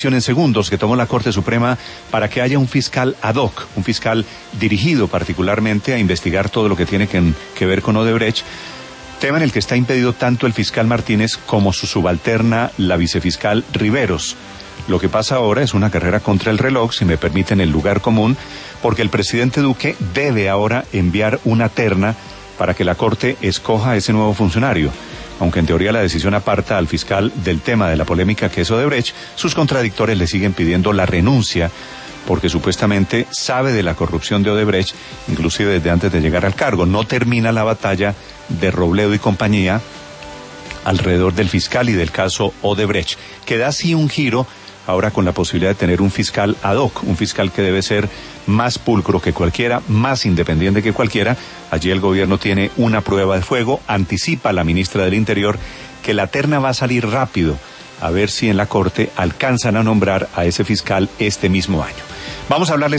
en segundos que tomó la Corte Suprema para que haya un fiscal ad hoc, un fiscal dirigido particularmente a investigar todo lo que tiene que ver con Odebrecht, tema en el que está impedido tanto el fiscal Martínez como su subalterna, la vicefiscal Riveros. Lo que pasa ahora es una carrera contra el reloj, si me permiten el lugar común, porque el presidente Duque debe ahora enviar una terna para que la Corte escoja a ese nuevo funcionario. Aunque en teoría la decisión aparta al fiscal del tema de la polémica que es Odebrecht, sus contradictores le siguen pidiendo la renuncia porque supuestamente sabe de la corrupción de Odebrecht, inclusive desde antes de llegar al cargo. No termina la batalla de Robledo y compañía alrededor del fiscal y del caso Odebrecht, que da así un giro ahora con la posibilidad de tener un fiscal ad hoc, un fiscal que debe ser más pulcro que cualquiera, más independiente que cualquiera. Allí el gobierno tiene una prueba de fuego, anticipa la ministra del Interior que la terna va a salir rápido, a ver si en la Corte alcanzan a nombrar a ese fiscal este mismo año. Vamos a hablarles